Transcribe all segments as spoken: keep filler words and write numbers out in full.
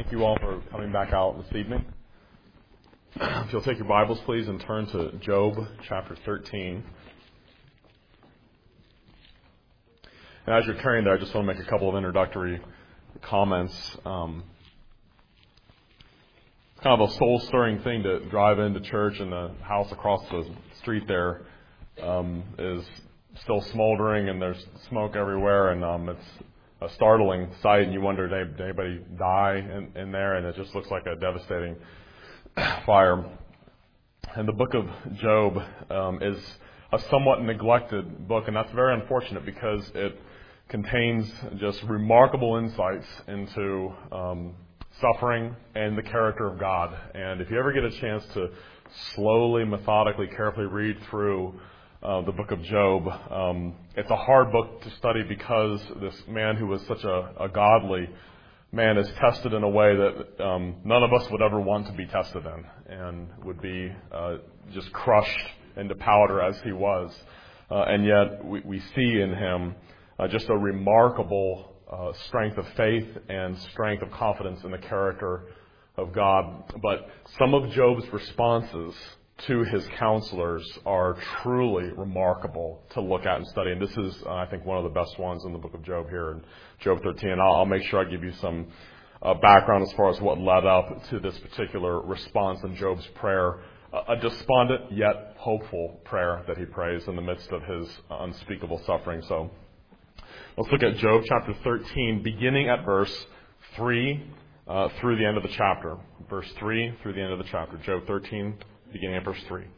Thank you all for coming back out this evening. If you'll take your Bibles, please, and turn to Job chapter thirteen. And as you're turning there, I just want to make a couple of introductory comments. Um, it's kind of a soul-stirring thing to drive into church, and the house across the street there um, is still smoldering, and there's smoke everywhere, and um, it's a startling sight, and you wonder, did anybody die in, in there? And it just looks like a devastating fire. And the book of Job um, is a somewhat neglected book, and that's very unfortunate because it contains just remarkable insights into um, suffering and the character of God. And if you ever get a chance to slowly, methodically, carefully read through Uh, the book of Job, um, it's a hard book to study because this man who was such a, a godly man is tested in a way that um, none of us would ever want to be tested in, and would be uh, just crushed into powder as he was. Uh, and yet we, we see in him uh, just a remarkable uh, strength of faith and strength of confidence in the character of God. But some of Job's responses to his counselors are truly remarkable to look at and study. And this is, uh, I think, one of the best ones in the book of Job here in Job thirteen. And I'll, I'll make sure I give you some uh, background as far as what led up to this particular response in Job's prayer, uh, a despondent yet hopeful prayer that he prays in the midst of his uh, unspeakable suffering. So let's look at Job chapter thirteen, beginning at verse three uh, through the end of the chapter. Verse three through the end of the chapter. Job thirteen, beginning at verse three.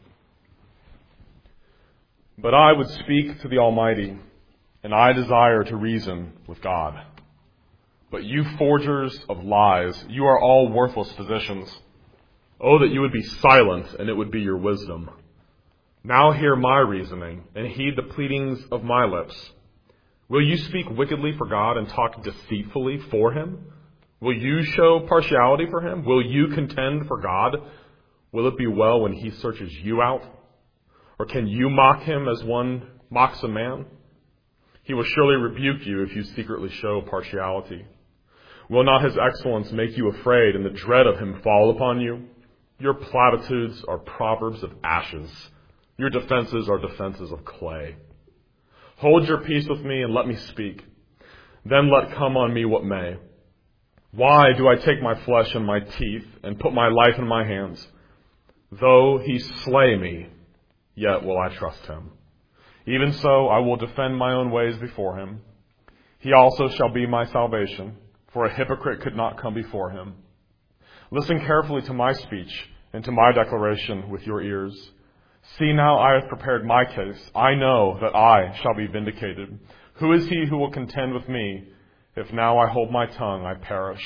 But I would speak to the Almighty, and I desire to reason with God. But you forgers of lies, you are all worthless physicians. Oh, that you would be silent, and it would be your wisdom. Now hear my reasoning, and heed the pleadings of my lips. Will you speak wickedly for God and talk deceitfully for him? Will you show partiality for him? Will you contend for God? Will it be well when he searches you out? Or can you mock him as one mocks a man? He will surely rebuke you if you secretly show partiality. Will not his excellence make you afraid and the dread of him fall upon you? Your platitudes are proverbs of ashes. Your defenses are defenses of clay. Hold your peace with me and let me speak. Then let come on me what may. Why do I take my flesh in my teeth and put my life in my hands? Though he slay me, yet will I trust him. Even so, I will defend my own ways before him. He also shall be my salvation, for a hypocrite could not come before him. Listen carefully to my speech and to my declaration with your ears. See now, I have prepared my case. I know that I shall be vindicated. Who is he who will contend with me? If now I hold my tongue, I perish.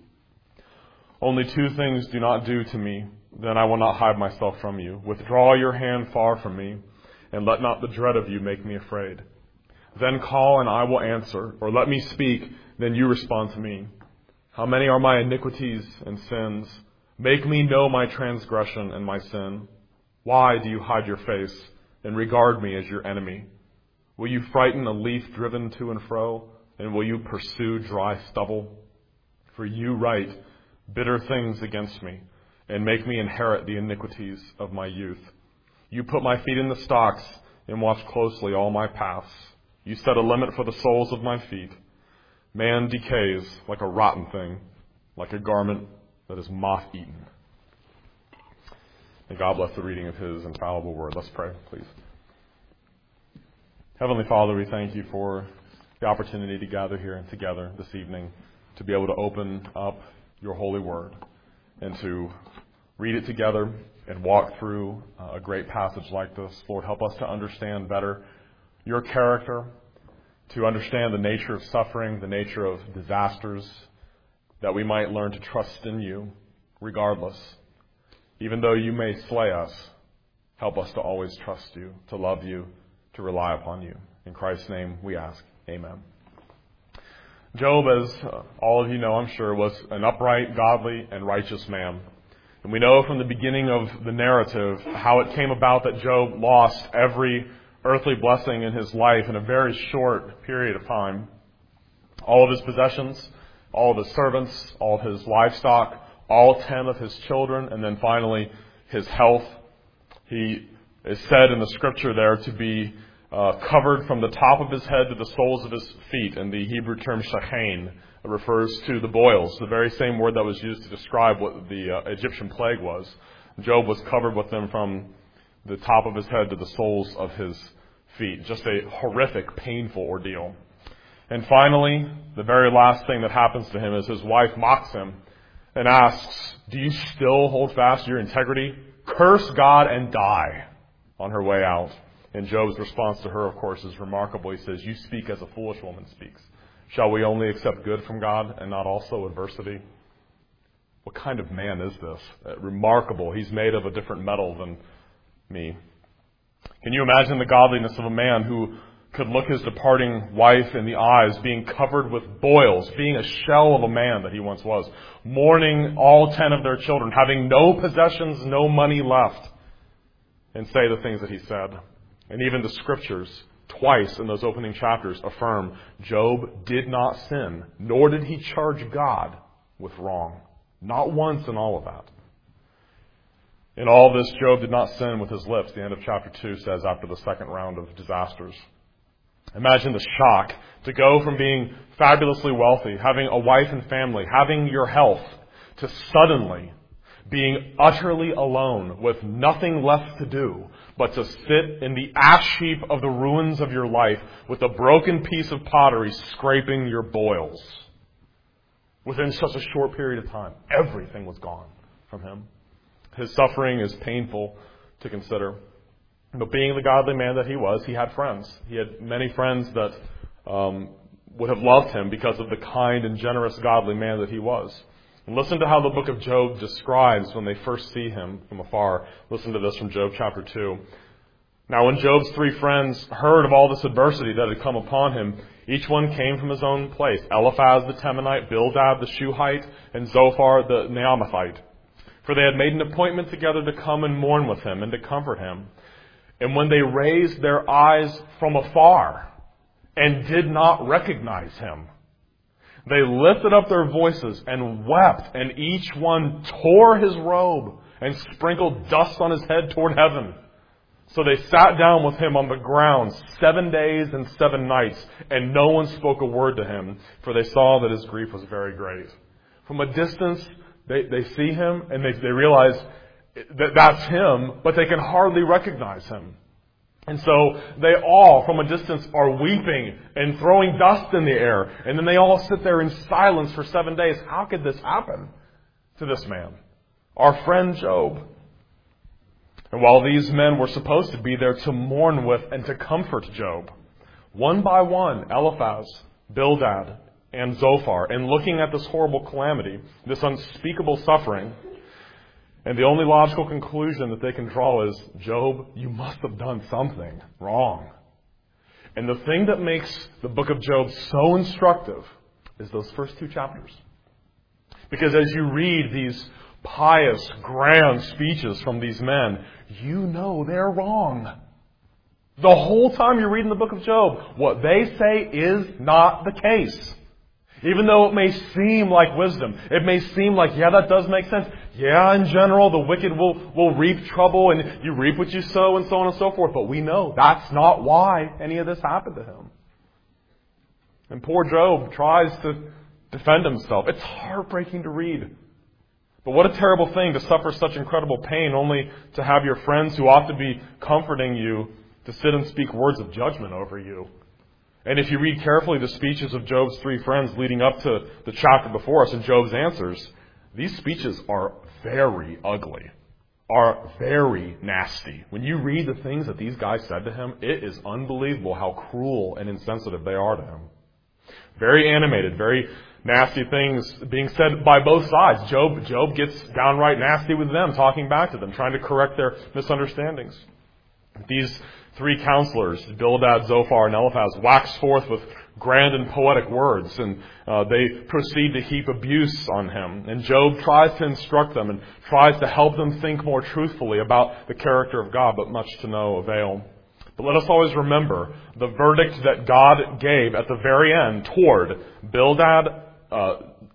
Only two things do not do to me, then I will not hide myself from you. Withdraw your hand far from me, and let not the dread of you make me afraid. Then call, and I will answer, or let me speak, then you respond to me. How many are my iniquities and sins? Make me know my transgression and my sin. Why do you hide your face and regard me as your enemy? Will you frighten a leaf driven to and fro, and will you pursue dry stubble? For you write bitter things against me, and make me inherit the iniquities of my youth. You put my feet in the stocks and watch closely all my paths. You set a limit for the soles of my feet. Man decays like a rotten thing, like a garment that is moth-eaten. May God bless the reading of his infallible word. Let's pray, please. Heavenly Father, we thank you for the opportunity to gather here together this evening, to be able to open up your holy word, and to read it together and walk through a great passage like this. Lord, help us to understand better your character, to understand the nature of suffering, the nature of disasters, that we might learn to trust in you regardless. Even though you may slay us, help us to always trust you, to love you, to rely upon you. In Christ's name we ask. Amen. Job, as all of you know, I'm sure, was an upright, godly, and righteous man. And we know from the beginning of the narrative how it came about that Job lost every earthly blessing in his life in a very short period of time. All of his possessions all of his servants, all of his livestock, all ten of his children, and then finally his health. He is said in the scripture there to be uh, covered from the top of his head to the soles of his feet, and the Hebrew term shachain refers to the boils, the very same word that was used to describe what the uh, Egyptian plague was. Job was covered with them from the top of his head to the soles of his feet. Just a horrific, painful ordeal. And finally, the very last thing that happens to him is his wife mocks him and asks, "Do you still hold fast to your integrity? Curse God and die," on her way out. And Job's response to her, of course, is remarkable. He says, "You speak as a foolish woman speaks. Shall we only accept good from God and not also adversity?" What kind of man is this? Uh, remarkable. He's made of a different metal than me. Can you imagine the godliness of a man who could look his departing wife in the eyes, being covered with boils, being a shell of a man that he once was, mourning all ten of their children, having no possessions, no money left, and say the things that he said? And even the scriptures, twice in those opening chapters, affirm Job did not sin, nor did he charge God with wrong. Not once in all of that. In all this, Job did not sin with his lips, the end of chapter two says, after the second round of disasters. Imagine the shock to go from being fabulously wealthy, having a wife and family, having your health, to suddenly being utterly alone with nothing left to do but to sit in the ash heap of the ruins of your life with a broken piece of pottery scraping your boils. Within such a short period of time, everything was gone from him. His suffering is painful to consider. But being the godly man that he was, he had friends. He had many friends that um, would have loved him because of the kind and generous godly man that he was. And listen to how the book of Job describes when they first see him from afar. Listen to this from Job chapter two. "Now when Job's three friends heard of all this adversity that had come upon him, each one came from his own place. Eliphaz the Temanite, Bildad the Shuhite, and Zophar the Naamathite. For they had made an appointment together to come and mourn with him and to comfort him. And when they raised their eyes from afar and did not recognize him, they lifted up their voices and wept, and each one tore his robe and sprinkled dust on his head toward heaven. So they sat down with him on the ground seven days and seven nights, and no one spoke a word to him, for they saw that his grief was very great." From a distance, they, they see him, and they, they realize that that's him, but they can hardly recognize him. And so they all, from a distance, are weeping and throwing dust in the air. And then they all sit there in silence for seven days. How could this happen to this man, our friend Job? And while these men were supposed to be there to mourn with and to comfort Job, one by one, Eliphaz, Bildad, and Zophar, and looking at this horrible calamity, this unspeakable suffering, and the only logical conclusion that they can draw is, Job, you must have done something wrong. And the thing that makes the book of Job so instructive is those first two chapters. Because as you read these pious, grand speeches from these men, you know they're wrong. The whole time you're reading the book of Job, what they say is not the case. Even though it may seem like wisdom, it may seem like, yeah, that does make sense. Yeah, in general, the wicked will, will reap trouble, and you reap what you sow, and so on and so forth. But we know that's not why any of this happened to him. And poor Job tries to defend himself. It's heartbreaking to read. But what a terrible thing to suffer such incredible pain only to have your friends who ought to be comforting you to sit and speak words of judgment over you. And if you read carefully the speeches of Job's three friends leading up to the chapter before us and Job's answers, these speeches are very ugly, are very nasty. When you read the things that these guys said to him, it is unbelievable how cruel and insensitive they are to him. Very animated, very nasty things being said by both sides. Job, Job gets downright nasty with them, talking back to them, trying to correct their misunderstandings. These three counselors, Bildad, Zophar, and Eliphaz, wax forth with grand and poetic words, and uh, they proceed to heap abuse on him. And Job tries to instruct them and tries to help them think more truthfully about the character of God, but much to no avail. But let us always remember the verdict that God gave at the very end toward Bildad, uh,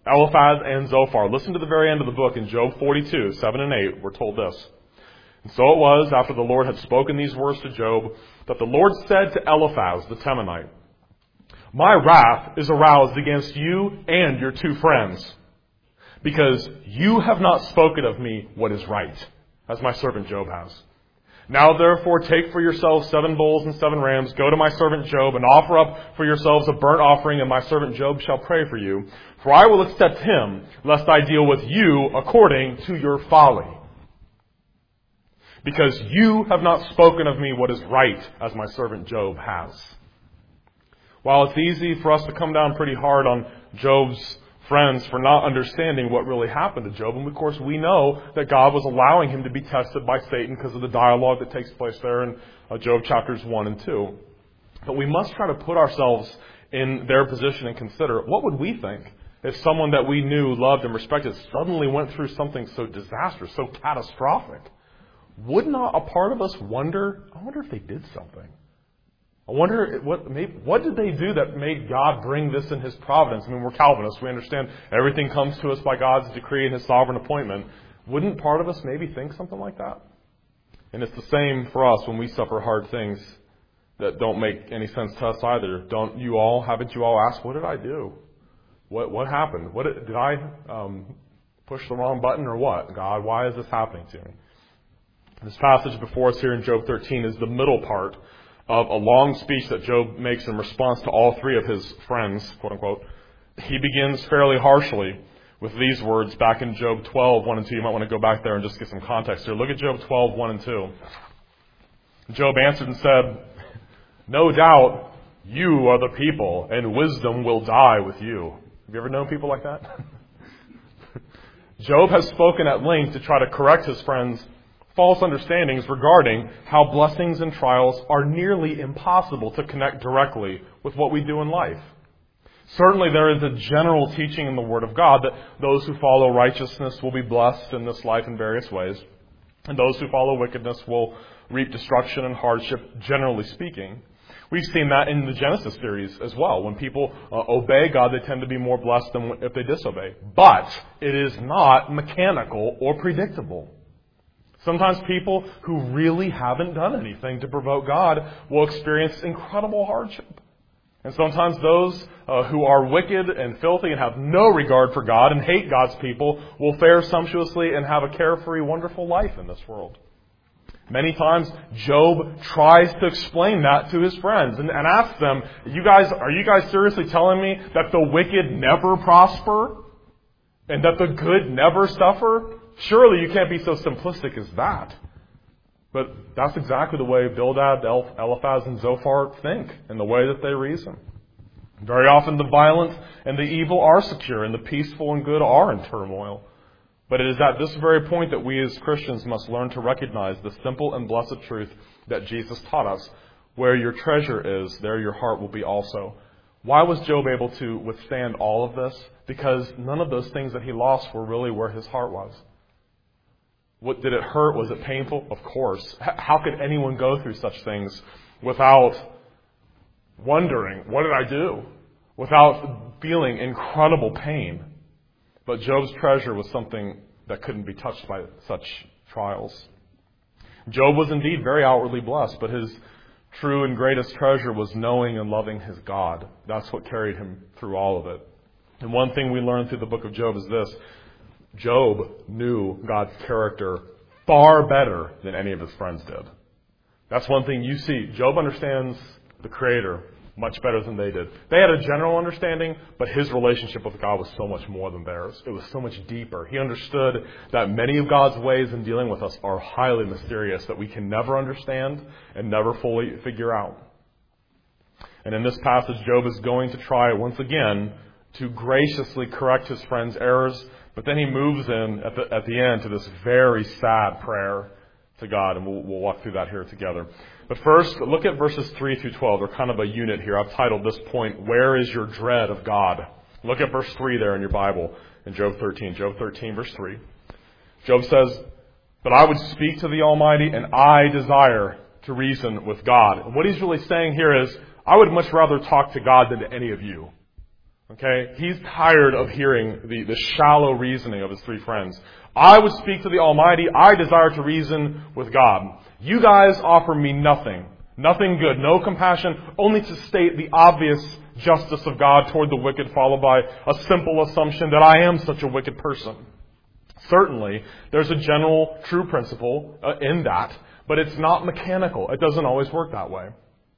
Eliphaz and Zophar. Listen to the very end of the book in Job forty-two, seven and eight. We're told this. And so it was, after the Lord had spoken these words to Job, that the Lord said to Eliphaz the Temanite, "My wrath is aroused against you and your two friends, because you have not spoken of me what is right, as my servant Job has. Now therefore take for yourselves seven bulls and seven rams, go to my servant Job, and offer up for yourselves a burnt offering, and my servant Job shall pray for you. For I will accept him, lest I deal with you according to your folly. Because you have not spoken of me what is right, as my servant Job has." While it's easy for us to come down pretty hard on Job's friends for not understanding what really happened to Job, and of course we know that God was allowing him to be tested by Satan because of the dialogue that takes place there in uh, Job chapters one and two. But we must try to put ourselves in their position and consider, what would we think if someone that we knew, loved, and respected suddenly went through something so disastrous, so catastrophic? Would not a part of us wonder, I wonder if they did something? I wonder what made, what did they do that made God bring this in His providence? I mean, we're Calvinists. We understand everything comes to us by God's decree and His sovereign appointment. Wouldn't part of us maybe think something like that? And it's the same for us when we suffer hard things that don't make any sense to us either. Don't you all, haven't you all asked, what did I do? What what happened? What did, did I um, push the wrong button or what? God, why is this happening to me? This passage before us here in Job thirteen is the middle part of a long speech that Job makes in response to all three of his friends, quote unquote. He begins fairly harshly with these words back in Job twelve, one and two. You might want to go back there and just get some context here. Look at Job twelve, one and two. Job answered and said, "No doubt you are the people, and wisdom will die with you." Have you ever known people like that? Job has spoken at length to try to correct his friends' false understandings regarding how blessings and trials are nearly impossible to connect directly with what we do in life. Certainly there is a general teaching in the Word of God that those who follow righteousness will be blessed in this life in various ways, and those who follow wickedness will reap destruction and hardship, generally speaking. We've seen that in the Genesis series as well. When people uh, obey God, they tend to be more blessed than if they disobey. But it is not mechanical or predictable. Sometimes people who really haven't done anything to provoke God will experience incredible hardship. And sometimes those uh, who are wicked and filthy and have no regard for God and hate God's people will fare sumptuously and have a carefree, wonderful life in this world. Many times Job tries to explain that to his friends and, and asks them, "You guys, are you guys seriously telling me that the wicked never prosper and that the good never suffer? Surely you can't be so simplistic as that." But that's exactly the way Bildad, Eliphaz, and Zophar think and the way that they reason. Very often the violent and the evil are secure and the peaceful and good are in turmoil. But it is at this very point that we as Christians must learn to recognize the simple and blessed truth that Jesus taught us. Where your treasure is, there your heart will be also. Why was Job able to withstand all of this? Because none of those things that he lost were really where his heart was. What, did it hurt? Was it painful? Of course. H- how could anyone go through such things without wondering, what did I do? Without feeling incredible pain. But Job's treasure was something that couldn't be touched by such trials. Job was indeed very outwardly blessed, but his true and greatest treasure was knowing and loving his God. That's what carried him through all of it. And one thing we learn through the book of Job is this. Job knew God's character far better than any of his friends did. That's one thing you see. Job understands the Creator much better than they did. They had a general understanding, but his relationship with God was so much more than theirs. It was so much deeper. He understood that many of God's ways in dealing with us are highly mysterious, that we can never understand and never fully figure out. And in this passage, Job is going to try once again to graciously correct his friend's errors, but then he moves in at the, at the end to this very sad prayer to God, and we'll, we'll walk through that here together. But first, look at verses three through twelve. They're kind of a unit here. I've titled this point, "Where is your dread of God?" Look at verse three there in your Bible in Job thirteen. Job thirteen, verse three. Job says, "But I would speak to the Almighty, and I desire to reason with God." And what he's really saying here is, I would much rather talk to God than to any of you. Okay? He's tired of hearing the, the shallow reasoning of his three friends. I would speak to the Almighty. I desire to reason with God. You guys offer me nothing. Nothing good. No compassion. Only to state the obvious justice of God toward the wicked, followed by a simple assumption that I am such a wicked person. Certainly, there's a general true principle uh, in that, but it's not mechanical. It doesn't always work that way.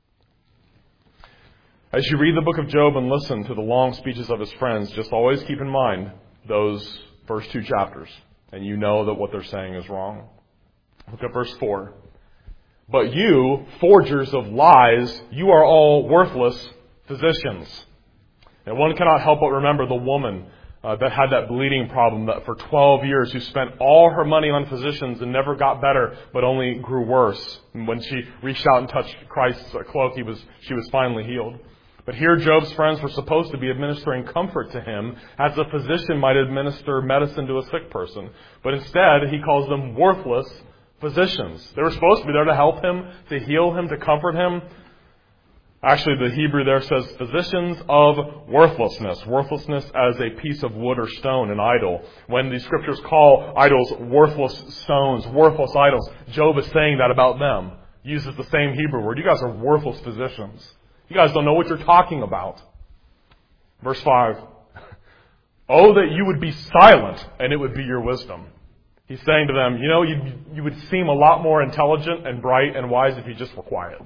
As you read the book of Job and listen to the long speeches of his friends, just always keep in mind those first two chapters, and you know that what they're saying is wrong. Look at verse four. But you, forgers of lies, you are all worthless physicians. And one cannot help but remember the woman uh, that had that bleeding problem that for twelve years who spent all her money on physicians and never got better, but only grew worse. And when she reached out and touched Christ's cloak, he was, she was finally healed. But here Job's friends were supposed to be administering comfort to him as a physician might administer medicine to a sick person. But instead, he calls them worthless physicians. They were supposed to be there to help him, to heal him, to comfort him. Actually, the Hebrew there says physicians of worthlessness. Worthlessness as a piece of wood or stone, an idol. When the scriptures call idols worthless stones, worthless idols, Job is saying that about them. He uses the same Hebrew word. You guys are worthless physicians. You guys don't know what you're talking about. Verse five. Oh, that you would be silent, and it would be your wisdom. He's saying to them, you know, you, you would seem a lot more intelligent and bright and wise if you just were quiet.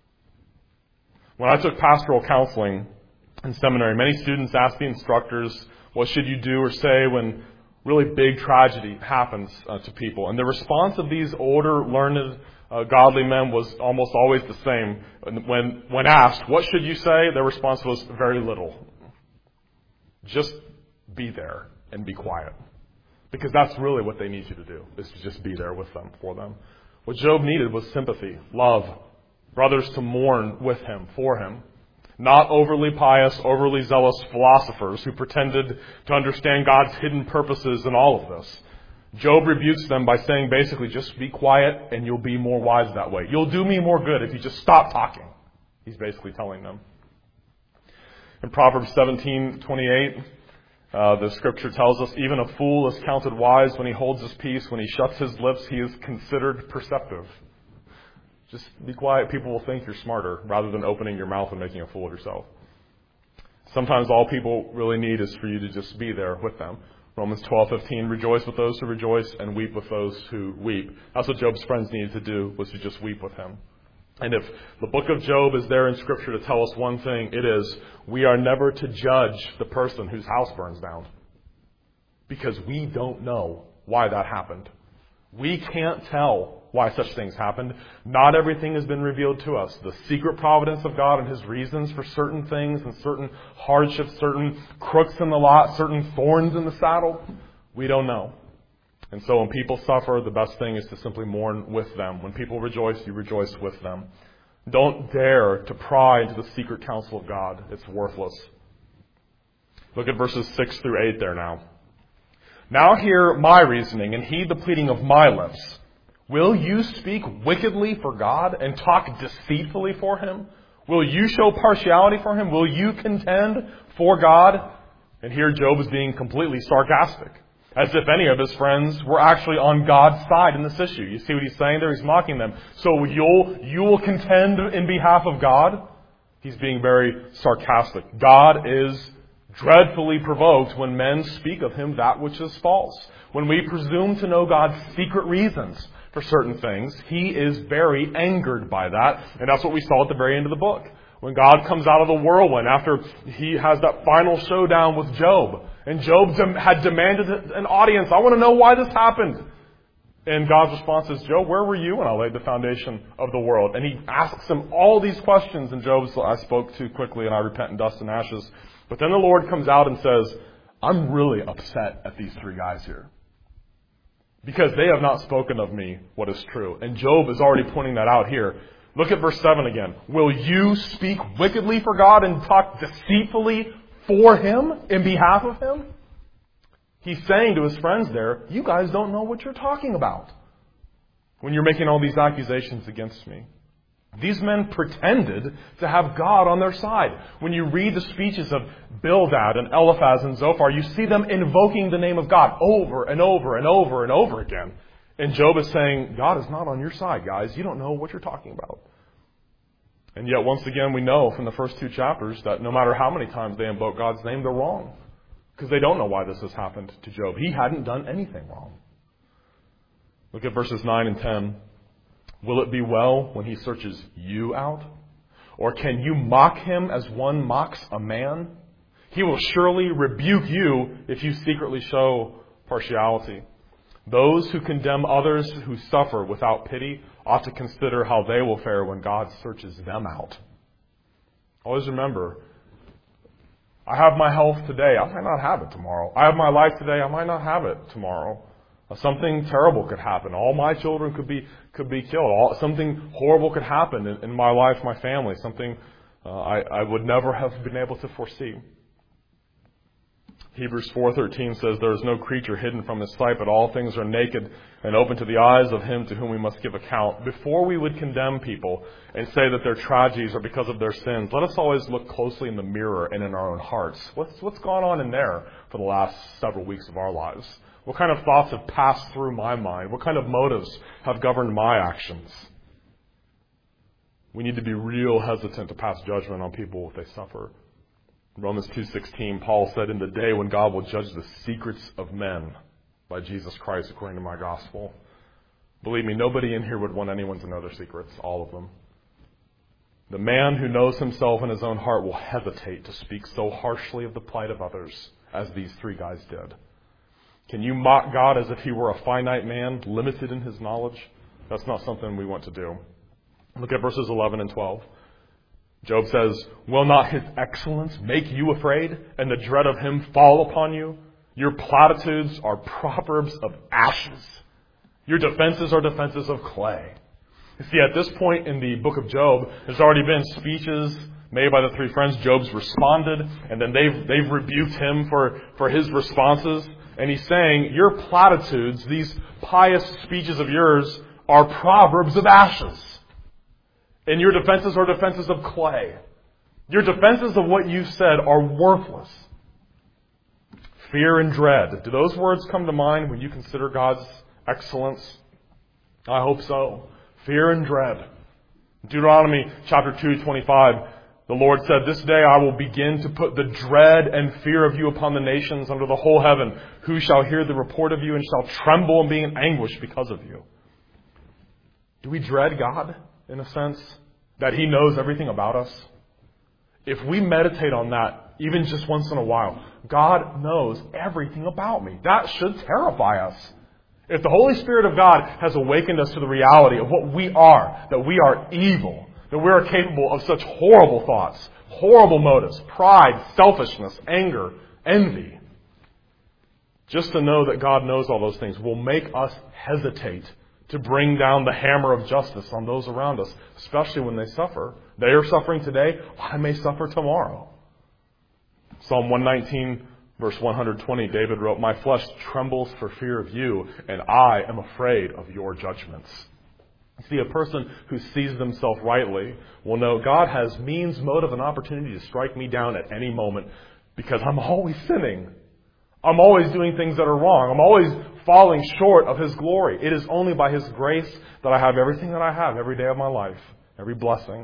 When I took pastoral counseling in seminary, many students asked the instructors, what should you do or say when really big tragedy happens uh, to people? And the response of these older, learned, uh, godly men was almost always the same. When, when asked, what should you say? Their response was very little. Just be there and be quiet. Because that's really what they need you to do, is to just be there with them, for them. What Job needed was sympathy, love, brothers to mourn with him, for him. Not overly pious, overly zealous philosophers who pretended to understand God's hidden purposes in all of this. Job rebukes them by saying basically, just be quiet and you'll be more wise that way. You'll do me more good if you just stop talking. He's basically telling them. In Proverbs seventeen twenty-eight, Uh, the scripture tells us, even a fool is counted wise when he holds his peace. When he shuts his lips, he is considered perceptive. Just be quiet. People will think you're smarter rather than opening your mouth and making a fool of yourself. Sometimes all people really need is for you to just be there with them. Romans twelve fifteen, rejoice with those who rejoice and weep with those who weep. That's what Job's friends needed to do, was to just weep with him. And if the book of Job is there in Scripture to tell us one thing, it is we are never to judge the person whose house burns down. Because we don't know why that happened. We can't tell why such things happened. Not everything has been revealed to us. The secret providence of God and His reasons for certain things and certain hardships, certain crooks in the lot, certain thorns in the saddle, we don't know. And so when people suffer, the best thing is to simply mourn with them. When people rejoice, you rejoice with them. Don't dare to pry into the secret counsel of God. It's worthless. Look at verses six through eight there now. Now hear my reasoning and heed the pleading of my lips. Will you speak wickedly for God and talk deceitfully for Him? Will you show partiality for Him? Will you contend for God? And here Job is being completely sarcastic. As if any of his friends were actually on God's side in this issue. You see what he's saying there? He's mocking them. So you'll, you will contend in behalf of God? He's being very sarcastic. God is dreadfully provoked when men speak of Him that which is false. When we presume to know God's secret reasons for certain things, He is very angered by that. And that's what we saw at the very end of the book. When God comes out of the whirlwind after He has that final showdown with Job. And Job dem- had demanded an audience. I want to know why this happened. And God's response is, Job, where were you when I laid the foundation of the world? And He asks him all these questions. And Job says, I spoke too quickly and I repent in dust and ashes. But then the Lord comes out and says, I'm really upset at these three guys here. Because they have not spoken of me what is true. And Job is already pointing that out here. Look at verse seven again. Will you speak wickedly for God and talk deceitfully for Him, in behalf of Him? He's saying to his friends there, you guys don't know what you're talking about when you're making all these accusations against me. These men pretended to have God on their side. When you read the speeches of Bildad and Eliphaz and Zophar, you see them invoking the name of God over and over and over and over again. And Job is saying, God is not on your side, guys. You don't know what you're talking about. And yet, once again, we know from the first two chapters that no matter how many times they invoke God's name, they're wrong. Because they don't know why this has happened to Job. He hadn't done anything wrong. Look at verses nine and ten. Will it be well when he searches you out? Or can you mock him as one mocks a man? He will surely rebuke you if you secretly show partiality. Those who condemn others who suffer without pity ought to consider how they will fare when God searches them out. Always remember, I have my health today. I might not have it tomorrow. I have my life today. I might not have it tomorrow. Something terrible could happen. All my children could be could be killed. All, something horrible could happen in, in my life, my family. Something uh, I, I would never have been able to foresee. Hebrews four thirteen says, there is no creature hidden from his sight, but all things are naked and open to the eyes of him to whom we must give account. Before we would condemn people and say that their tragedies are because of their sins, let us always look closely in the mirror and in our own hearts. What's, what's gone on in there for the last several weeks of our lives? What kind of thoughts have passed through my mind? What kind of motives have governed my actions? We need to be real hesitant to pass judgment on people if they suffer. In Romans two sixteen, Paul said, in the day when God will judge the secrets of men by Jesus Christ according to my gospel. Believe me, nobody in here would want anyone to know their secrets, all of them. The man who knows himself in his own heart will hesitate to speak so harshly of the plight of others as these three guys did. Can you mock God as if he were a finite man, limited in his knowledge? That's not something we want to do. Look at verses eleven and twelve. Job says, will not his excellence make you afraid, and the dread of him fall upon you? Your platitudes are proverbs of ashes. Your defenses are defenses of clay. You see, at this point in the book of Job, there's already been speeches made by the three friends. Job's responded, and then they've, they've rebuked him for, for his responses. And he's saying, your platitudes, these pious speeches of yours, are proverbs of ashes. And your defenses are defenses of clay. Your defenses of what you said are worthless. Fear and dread. Do those words come to mind when you consider God's excellence? I hope so. Fear and dread. Deuteronomy chapter two, twenty-five. The Lord said, this day I will begin to put the dread and fear of you upon the nations under the whole heaven. Who shall hear the report of you and shall tremble and be in anguish because of you? Do we dread God, in a sense, that he knows everything about us? If we meditate on that, even just once in a while, God knows everything about me. That should terrify us. If the Holy Spirit of God has awakened us to the reality of what we are, that we are evil, that we are capable of such horrible thoughts, horrible motives, pride, selfishness, anger, envy. Just to know that God knows all those things will make us hesitate to bring down the hammer of justice on those around us, especially when they suffer. They are suffering today. I may suffer tomorrow. Psalm one nineteen, verse one twenty, David wrote, my flesh trembles for fear of you, and I am afraid of your judgments. See, a person who sees themselves rightly will know God has means, motive, and opportunity to strike me down at any moment because I'm always sinning. I'm always doing things that are wrong. I'm always falling short of His glory. It is only by His grace that I have everything that I have every day of my life, every blessing.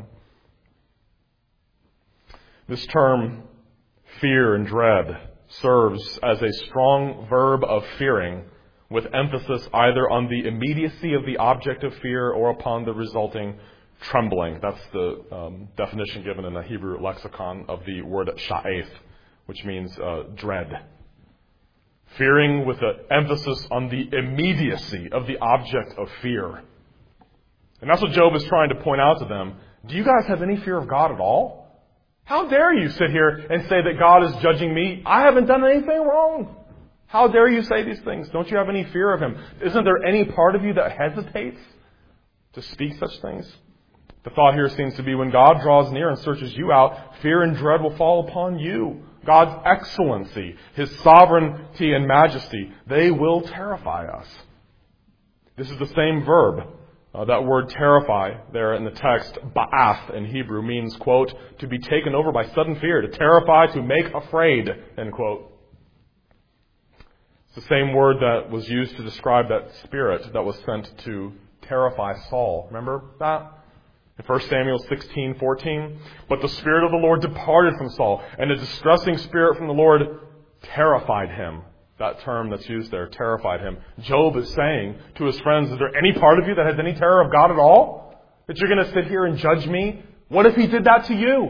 This term, fear and dread, serves as a strong verb of fearing with emphasis either on the immediacy of the object of fear or upon the resulting trembling. That's the um, definition given in the Hebrew lexicon of the word sha'ath, which means uh, dread. Fearing with an emphasis on the immediacy of the object of fear. And that's what Job is trying to point out to them. Do you guys have any fear of God at all? How dare you sit here and say that God is judging me? I haven't done anything wrong. How dare you say these things? Don't you have any fear of Him? Isn't there any part of you that hesitates to speak such things? The thought here seems to be when God draws near and searches you out, fear and dread will fall upon you. God's excellency, His sovereignty and majesty, they will terrify us. This is the same verb Uh, that word terrify there in the text, ba'ath in Hebrew, means, quote, to be taken over by sudden fear, to terrify, to make afraid, end quote. It's the same word that was used to describe that spirit that was sent to terrify Saul. Remember that? In First Samuel sixteen fourteen. But the Spirit of the Lord departed from Saul, and a distressing spirit from the Lord terrified him. That term that's used there, terrified him. Job is saying to his friends, is there any part of you that has any terror of God at all? That you're going to sit here and judge me? What if He did that to you?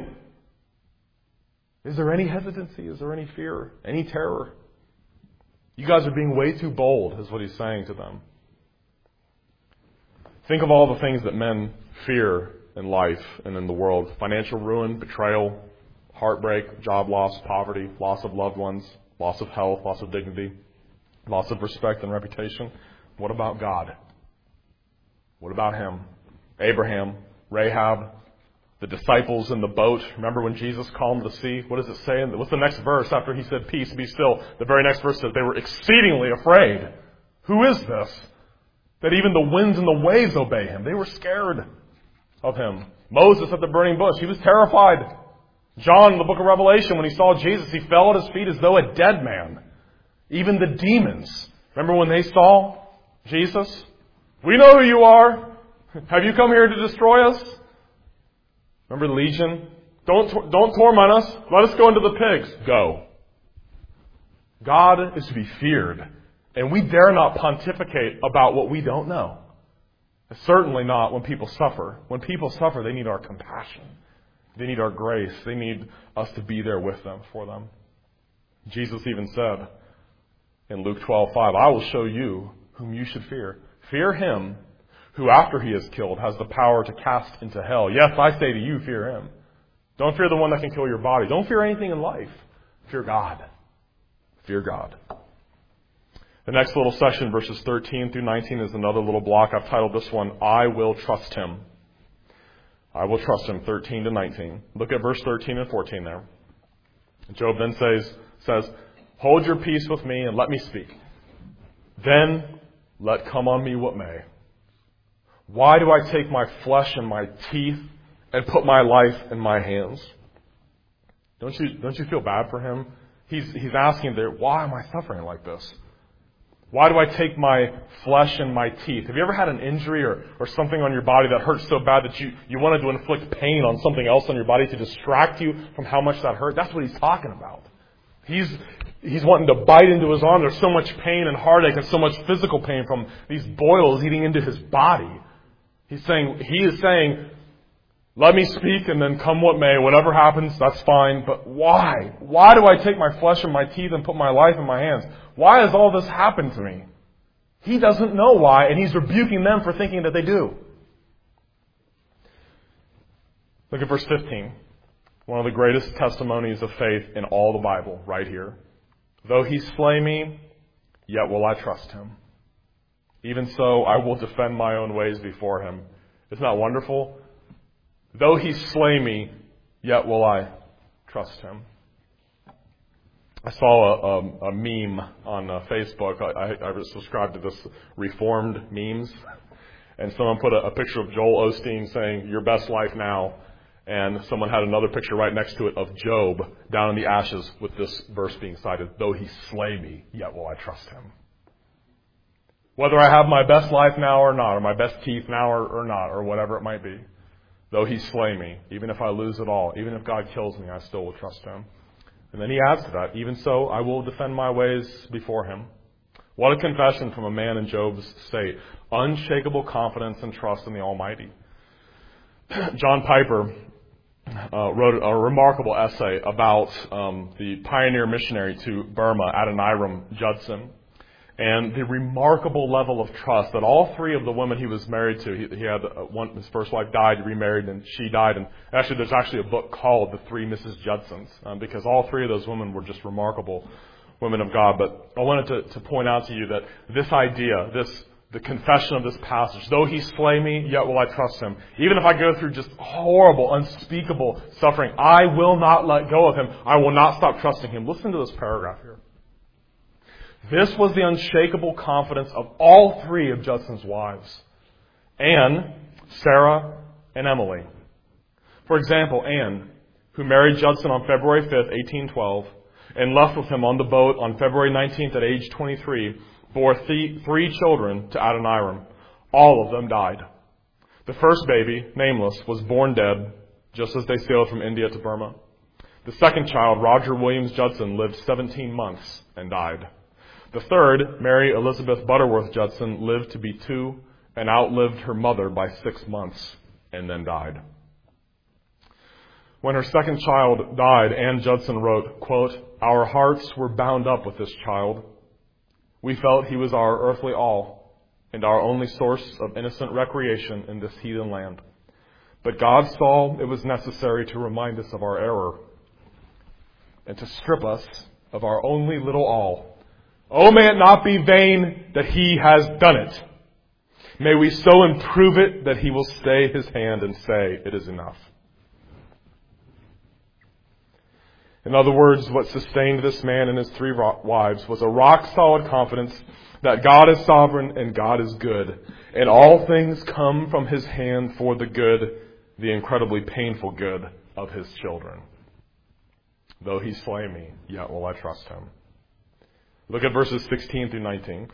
Is there any hesitancy? Is there any fear? Any terror? You guys are being way too bold, is what he's saying to them. Think of all the things that men fear in life and in the world. Financial ruin, betrayal, heartbreak, job loss, poverty, loss of loved ones, loss of health, loss of dignity, loss of respect and reputation. What about God? What about Him? Abraham, Rahab, the disciples in the boat. Remember when Jesus calmed the sea? What does it say? What's the next verse after He said, peace, be still? The very next verse says, they were exceedingly afraid. Who is this? That even the winds and the waves obey Him. They were scared of Him. Moses at the burning bush, he was terrified. John in the book of Revelation, when he saw Jesus, he fell at His feet as though a dead man. Even the demons. Remember when they saw Jesus? We know who you are. Have you come here to destroy us? Remember Legion? Don't, don't torment us. Let us go into the pigs. Go. God is to be feared. And we dare not pontificate about what we don't know. Certainly not when people suffer. When people suffer, they need our compassion. They need our grace. They need us to be there with them, for them. Jesus even said in Luke twelve five, I will show you whom you should fear. Fear Him who after He is killed has the power to cast into hell. Yes, I say to you, fear Him. Don't fear the one that can kill your body. Don't fear anything in life. Fear God. Fear God. The next little section, verses thirteen through nineteen, is another little block. I've titled this one, I Will Trust Him. I will trust Him, thirteen to nineteen. Look at verse thirteen and fourteen there. Job then says, says, hold your peace with me and let me speak. Then let come on me what may. Why do I take my flesh in my teeth and put my life in my hands? Don't you, don't you feel bad for him? He's, he's asking there, why am I suffering like this? Why do I take my flesh in my teeth? Have you ever had an injury or, or something on your body that hurts so bad that you, you wanted to inflict pain on something else on your body to distract you from how much that hurt? That's what he's talking about. He's, he's wanting to bite into his arm. There's so much pain and heartache and so much physical pain from these boils eating into his body. He's saying, he is saying, let me speak and then come what may, whatever happens, that's fine. But why? Why do I take my flesh in my teeth and put my life in my hands? Why has all this happened to me? He doesn't know why, and he's rebuking them for thinking that they do. Look at verse fifteen. One of the greatest testimonies of faith in all the Bible, right here. Though he slay me, yet will I trust him. Even so, I will defend my own ways before him. Isn't that wonderful? Though he slay me, yet will I trust him. I saw a, a, a meme on uh, Facebook. I, I, I subscribed to this Reformed memes. And someone put a, a picture of Joel Osteen saying, your best life now. And someone had another picture right next to it of Job down in the ashes with this verse being cited. Though he slay me, yet will I trust him. Whether I have my best life now or not, or my best teeth now or, or not, or whatever it might be. Though he slay me, even if I lose it all, even if God kills me, I still will trust him. And then he adds to that, even so, I will defend my ways before him. What a confession from a man in Job's state. Unshakable confidence and trust in the Almighty. John Piper uh, wrote a remarkable essay about um, the pioneer missionary to Burma, Adoniram Judson, and the remarkable level of trust that all three of the women he was married to, he, he had one, his first wife died, remarried, and she died. And actually, there's actually a book called The Three Missus Judsons, um, because all three of those women were just remarkable women of God. But I wanted to, to point out to you that this idea, this the confession of this passage, though he slay me, yet will I trust him. Even if I go through just horrible, unspeakable suffering, I will not let go of him. I will not stop trusting him. Listen to this paragraph here. This was the unshakable confidence of all three of Judson's wives. Anne, Sarah, and Emily. For example, Anne, who married Judson on February fifth, eighteen twelve, and left with him on the boat on February nineteenth at age twenty-three, bore th- three children to Adoniram. All of them died. The first baby, nameless, was born dead, just as they sailed from India to Burma. The second child, Roger Williams Judson, lived seventeen months and died. The third, Mary Elizabeth Butterworth Judson, lived to be two and outlived her mother by six months and then died. When her second child died, Anne Judson wrote, quote, "Our hearts were bound up with this child. We felt he was our earthly all and our only source of innocent recreation in this heathen land. But God saw it was necessary to remind us of our error and to strip us of our only little all. Oh, may it not be vain that he has done it. May we so improve it that he will stay his hand and say, it is enough." In other words, what sustained this man and his three wives was a rock-solid confidence that God is sovereign and God is good, and all things come from his hand for the good, the incredibly painful good of his children. Though he slay me, yet will I trust him. Look at verses sixteen through nineteen.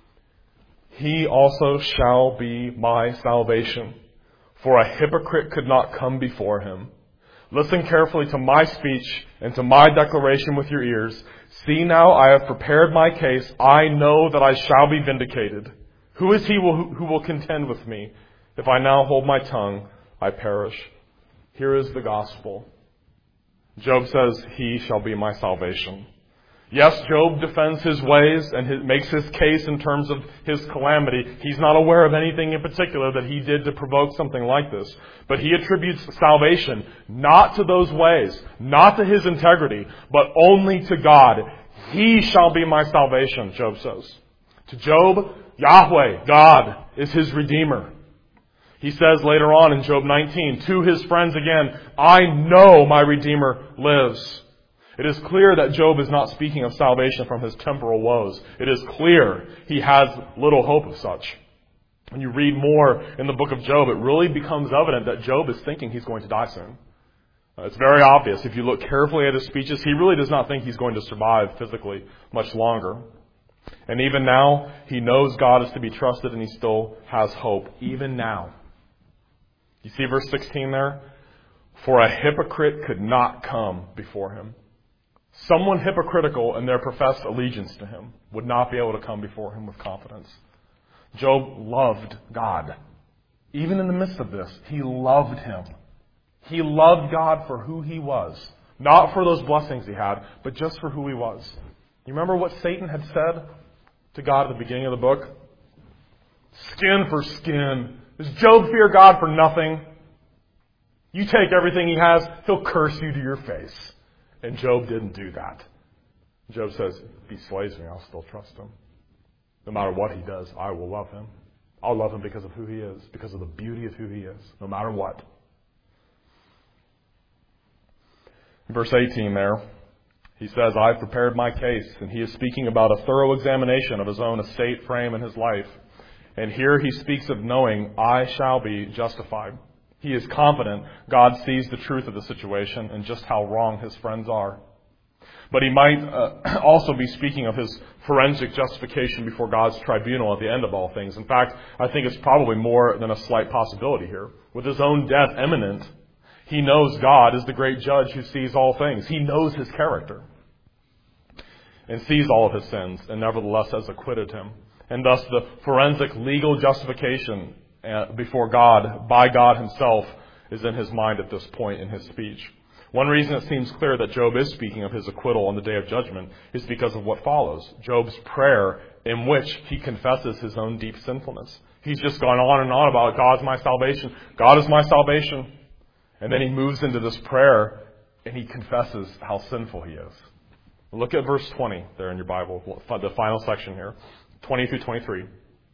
He also shall be my salvation, for a hypocrite could not come before him. Listen carefully to my speech and to my declaration with your ears. See now, I have prepared my case. I know that I shall be vindicated. Who is he who will contend with me? If I now hold my tongue, I perish. Here is the gospel. Job says, he shall be my salvation. Yes, Job defends his ways and his, makes his case in terms of his calamity. He's not aware of anything in particular that he did to provoke something like this. But he attributes salvation not to those ways, not to his integrity, but only to God. He shall be my salvation, Job says. To Job, Yahweh, God, is his Redeemer. He says later on in Job nineteen, to his friends again, I know my Redeemer lives. It is clear that Job is not speaking of salvation from his temporal woes. It is clear he has little hope of such. When you read more in the book of Job, it really becomes evident that Job is thinking he's going to die soon. Uh, it's very obvious. If you look carefully at his speeches, he really does not think he's going to survive physically much longer. And even now, he knows God is to be trusted and he still has hope, even now. You see verse sixteen there? For a hypocrite could not come before him. Someone hypocritical in their professed allegiance to him would not be able to come before him with confidence. Job loved God. Even in the midst of this, he loved him. He loved God for who he was. Not for those blessings he had, but just for who he was. You remember what Satan had said to God at the beginning of the book? Skin for skin. Does Job fear God for nothing? You take everything he has, he'll curse you to your face. And Job didn't do that. Job says, if he slays me, I'll still trust him. No matter what he does, I will love him. I'll love him because of who he is, because of the beauty of who he is, no matter what. In verse eighteen there, he says, I've prepared my case. And he is speaking about a thorough examination of his own estate, frame, and his life. And here he speaks of knowing, I shall be justified. He is confident God sees the truth of the situation and just how wrong his friends are. But he might uh, also be speaking of his forensic justification before God's tribunal at the end of all things. In fact, I think it's probably more than a slight possibility here. With his own death imminent, he knows God is the great judge who sees all things. He knows his character and sees all of his sins and nevertheless has acquitted him. And thus the forensic legal justification before God, by God himself, is in his mind at this point in his speech. One reason it seems clear that Job is speaking of his acquittal on the day of judgment is because of what follows. Job's prayer in which he confesses his own deep sinfulness. He's just gone on and on about God's my salvation. God is my salvation. And then he moves into this prayer and he confesses how sinful he is. Look at verse twenty there in your Bible, the final section here, twenty through twenty-three.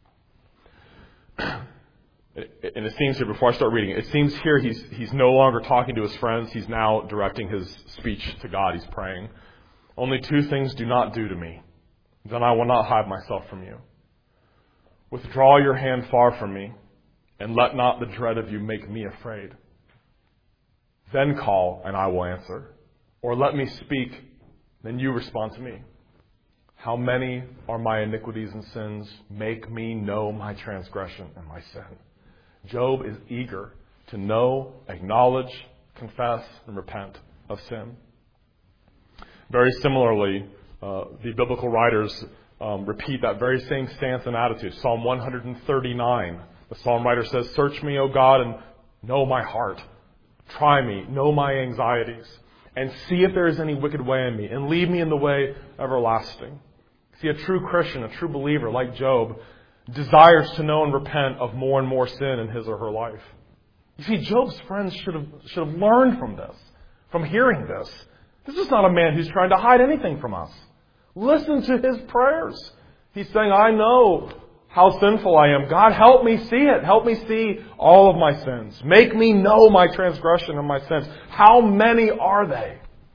And it seems here, before I start reading, it seems here he's he's no longer talking to his friends. He's now directing his speech to God. He's praying. Only two things do not do to me. Then I will not hide myself from you. Withdraw your hand far from me. and let not the dread of you make me afraid. Then call, and I will answer. Or let me speak, then you respond to me. How many are my iniquities and sins? Make me know my transgression and my sin. Job is eager to know, acknowledge, confess, and repent of sin. Very similarly, uh, the biblical writers um, repeat that very same stance and attitude. Psalm one thirty-nine, the psalm writer says, "Search me, O God, and know my heart. Try me, know my anxieties, and see if there is any wicked way in me, and lead me in the way everlasting." See, a true Christian, a true believer like Job, desires to know and repent of more and more sin in his or her life. You see, Job's friends should have, should have learned from this, from hearing this. This is not a man who's trying to hide anything from us. Listen to his prayers. He's saying, I know how sinful I am. God, help me see it. Help me see all of my sins. Make me know my transgression and my sins. How many are they?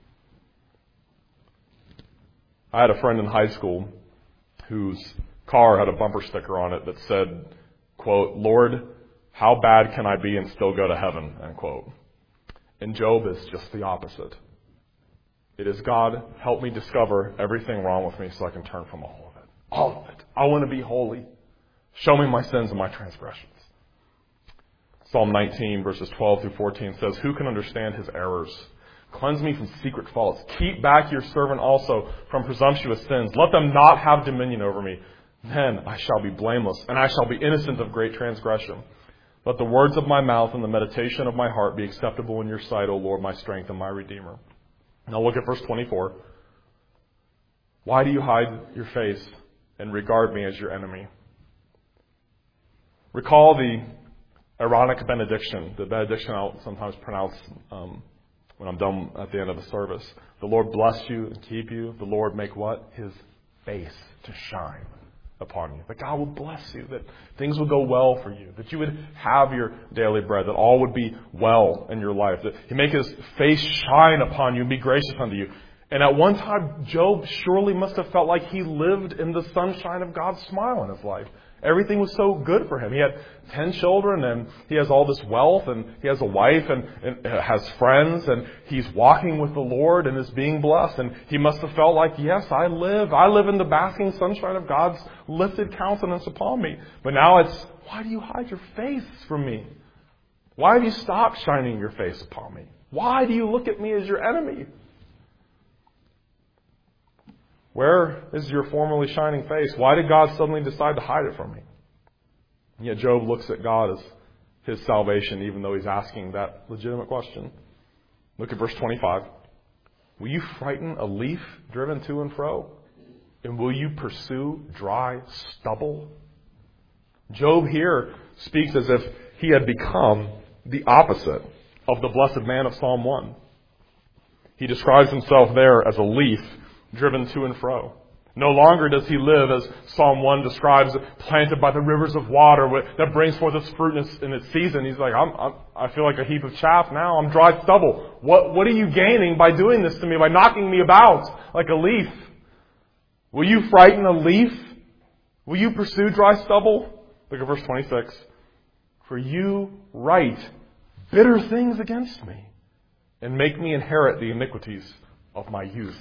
I had a friend in high school whose car had a bumper sticker on it that said, quote, "Lord, how bad can I be and still go to heaven?" End quote. And Job is just the opposite. It is, God, help me discover everything wrong with me so I can turn from all of it. All of it. I want to be holy. Show me my sins and my transgressions. Psalm nineteen, verses twelve through fourteen says, "Who can understand his errors? Cleanse me from secret faults. Keep back your servant also from presumptuous sins. Let them not have dominion over me. Then I shall be blameless, and I shall be innocent of great transgression. Let the words of my mouth and the meditation of my heart be acceptable in your sight, O Lord, my strength and my Redeemer." Now look at verse twenty-four. "Why do you hide your face and regard me as your enemy?" Recall the Aaronic benediction, the benediction I'll sometimes pronounce um, when I'm done at the end of the service. "The Lord bless you and keep you. The Lord make" what? "His face to shine upon you." That God will bless you, that things will go well for you, that you would have your daily bread, that all would be well in your life, that He make His face shine upon you and be gracious unto you. And at one time, Job surely must have felt like he lived in the sunshine of God's smile in his life. Everything was so good for him. He had ten children, and he has all this wealth, and he has a wife, and, and has friends, and he's walking with the Lord and is being blessed. And he must have felt like, yes, I live. I live in the basking sunshine of God's lifted countenance upon me. But now it's, why do you hide your face from me? Why have you stopped shining your face upon me? Why do you look at me as your enemy? Where is your formerly shining face? Why did God suddenly decide to hide it from me? And yet Job looks at God as his salvation, even though he's asking that legitimate question. Look at verse twenty-five. "Will you frighten a leaf driven to and fro? And will you pursue dry stubble?" Job here speaks as if he had become the opposite of the blessed man of Psalm one. He describes himself there as a leaf driven to and fro. No longer does he live, as Psalm one describes, planted by the rivers of water that brings forth its fruit in its season. He's like, I'm, I'm, I feel like a heap of chaff now. I'm dry stubble. What, what are you gaining by doing this to me, by knocking me about like a leaf? Will you frighten a leaf? Will you pursue dry stubble? Look at verse twenty-six. "For you write bitter things against me and make me inherit the iniquities of my youth."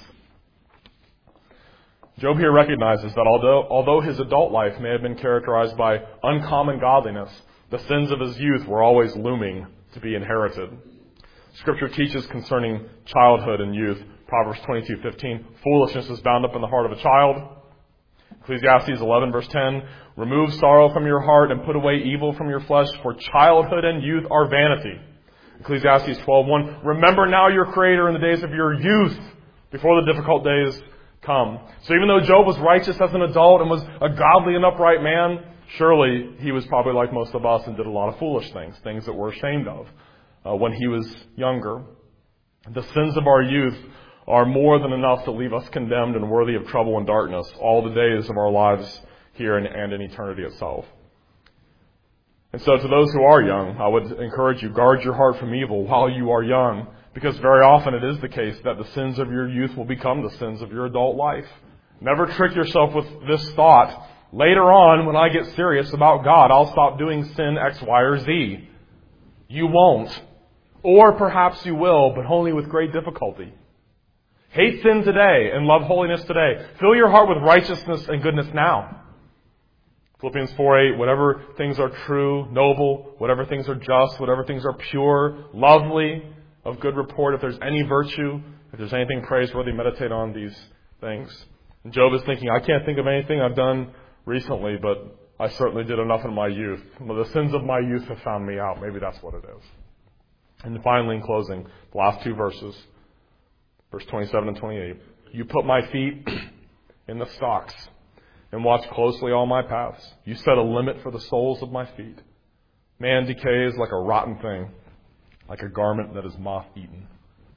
Job here recognizes that although, although his adult life may have been characterized by uncommon godliness, the sins of his youth were always looming to be inherited. Scripture teaches concerning childhood and youth. Proverbs twenty-two fifteen, "Foolishness is bound up in the heart of a child." Ecclesiastes eleven verse ten, "Remove sorrow from your heart and put away evil from your flesh, for childhood and youth are vanity." Ecclesiastes twelve one, "Remember now your Creator in the days of your youth, before the difficult days come." So even though Job was righteous as an adult and was a godly and upright man, surely he was probably like most of us and did a lot of foolish things, things that we're ashamed of uh, when he was younger. The sins of our youth are more than enough to leave us condemned and worthy of trouble and darkness all the days of our lives here and, and in eternity itself. And so to those who are young, I would encourage you, guard your heart from evil while you are young, because very often it is the case that the sins of your youth will become the sins of your adult life. Never trick yourself with this thought Later on, when I get serious about God, I'll stop doing sin X, Y, or Z. You won't. Or perhaps you will, but only with great difficulty. Hate sin today and love holiness today. Fill your heart with righteousness and goodness now. Philippians four eight, whatever things are true, noble, whatever things are just, whatever things are pure, lovely, of good report, if there's any virtue, if there's anything praiseworthy, meditate on these things. And Job is thinking, I can't think of anything I've done recently, but I certainly did enough in my youth. Well, the sins of my youth have found me out. Maybe that's what it is. And finally, in closing, the last two verses, verse twenty-seven and twenty-eight. You put my feet in the stocks and watch closely all my paths. You set a limit for the soles of my feet. Man decays like a rotten thing, like a garment that is moth-eaten.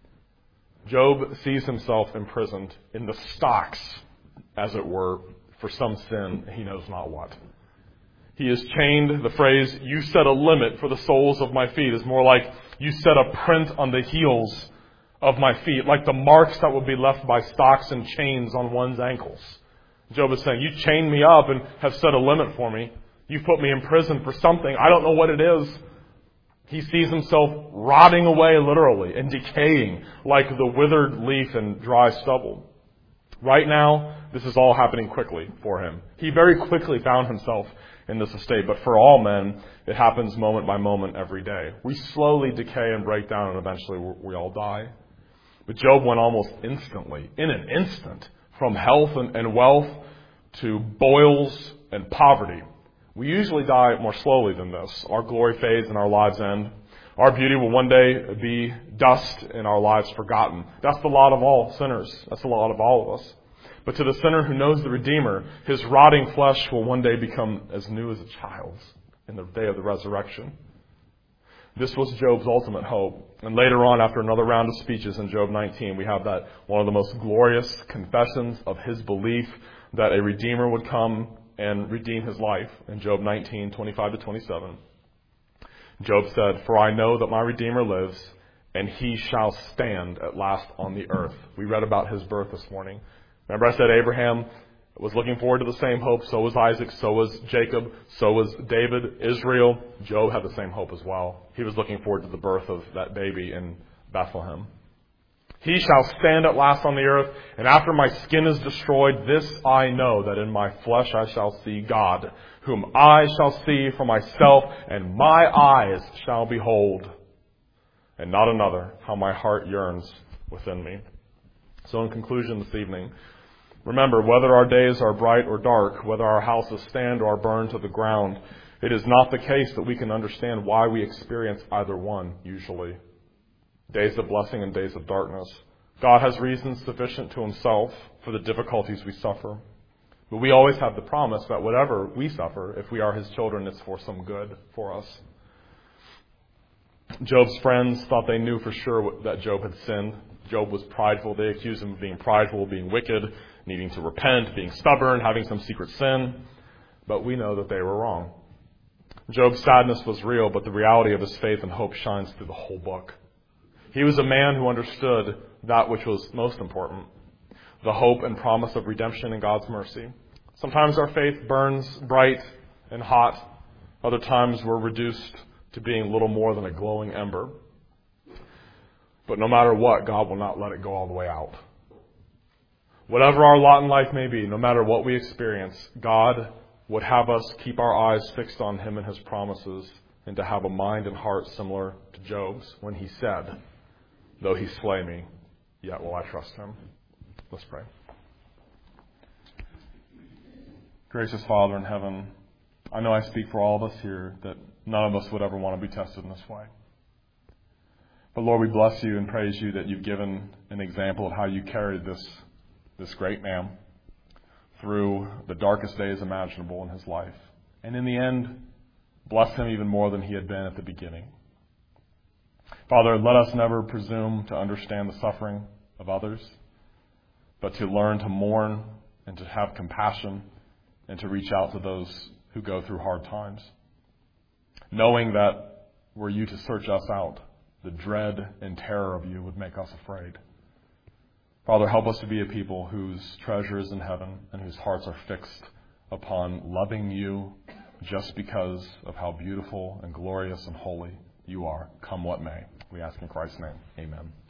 Job sees himself imprisoned in the stocks, as it were, for some sin he knows not what. He is chained. The phrase, you set a limit for the soles of my feet, is more like you set a print on the heels of my feet, like the marks that would be left by stocks and chains on one's ankles. Job is saying, you chained me up and have set a limit for me. You put me in prison for something. I don't know what it is. He sees himself rotting away literally and decaying like the withered leaf and dry stubble. Right now, this is all happening quickly for him. He very quickly found himself in this estate, but for all men, it happens moment by moment every day. We slowly decay and break down, and eventually we all die. But Job went almost instantly, in an instant, from health and, and wealth to boils and poverty. We usually die more slowly than this. Our glory fades and our lives end. Our beauty will one day be dust and our lives forgotten. That's the lot of all sinners. That's the lot of all of us. But to the sinner who knows the Redeemer, his rotting flesh will one day become as new as a child's in the day of the resurrection. This was Job's ultimate hope. And later on, after another round of speeches in Job nineteen, we have that one of the most glorious confessions of his belief that a Redeemer would come and redeem his life in Job nineteen, twenty-five to twenty-seven. Job said, for I know that my Redeemer lives, and he shall stand at last on the earth. We read about his birth this morning. Remember I said Abraham was looking forward to the same hope. So was Isaac. So was Jacob. So was David. Israel. Job had the same hope as well. He was looking forward to the birth of that baby in Bethlehem. He shall stand at last on the earth, and after my skin is destroyed, this I know, that in my flesh I shall see God, whom I shall see for myself, and my eyes shall behold, and not another, how my heart yearns within me. So in conclusion this evening, remember, whether our days are bright or dark, whether our houses stand or are burned to the ground, it is not the case that we can understand why we experience either one usually. Days of blessing and days of darkness. God has reasons sufficient to himself for the difficulties we suffer. But we always have the promise that whatever we suffer, if we are his children, it's for some good for us. Job's friends thought they knew for sure that Job had sinned. Job was prideful. They accused him of being prideful, being wicked, needing to repent, being stubborn, having some secret sin. But we know that they were wrong. Job's sadness was real, but the reality of his faith and hope shines through the whole book. He was a man who understood that which was most important, the hope and promise of redemption in God's mercy. Sometimes our faith burns bright and hot. Other times we're reduced to being little more than a glowing ember. But no matter what, God will not let it go all the way out. Whatever our lot in life may be, no matter what we experience, God would have us keep our eyes fixed on him and his promises, and to have a mind and heart similar to Job's when he said, though he slay me, yet will I trust him. Let's pray. Gracious Father in heaven, I know I speak for all of us here that none of us would ever want to be tested in this way. But Lord, we bless you and praise you that you've given an example of how you carried this, this great man through the darkest days imaginable in his life. And in the end, bless him even more than he had been at the beginning. Father, let us never presume to understand the suffering of others, but to learn to mourn and to have compassion and to reach out to those who go through hard times. Knowing that were you to search us out, the dread and terror of you would make us afraid. Father, help us to be a people whose treasure is in heaven and whose hearts are fixed upon loving you just because of how beautiful and glorious and holy you are, come what may. We ask in Christ's name. Amen.